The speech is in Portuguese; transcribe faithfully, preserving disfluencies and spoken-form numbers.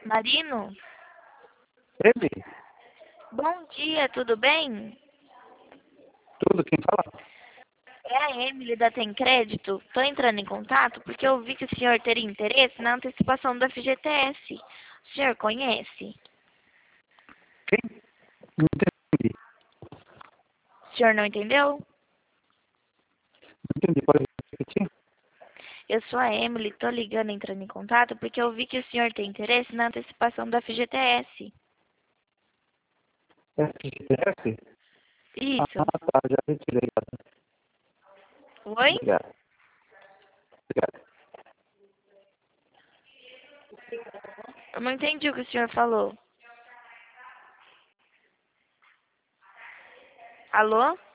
Marino? Ele? Bom dia, tudo bem? Tudo, quem fala? É a Emily da Tem Crédito. Estou entrando em contato porque eu vi que o senhor teria interesse na antecipação da F G T S. O senhor conhece? Quem? Não entendi. O senhor não entendeu? Não entendi, pode repetir? Eu sou a Emily, estou ligando entrando em contato porque eu vi que o senhor tem interesse na antecipação da F G T S. F G T S? Isso. Ah, tá, já retirei. Oi? Obrigado. Obrigado. Eu não entendi o que o senhor falou. Alô?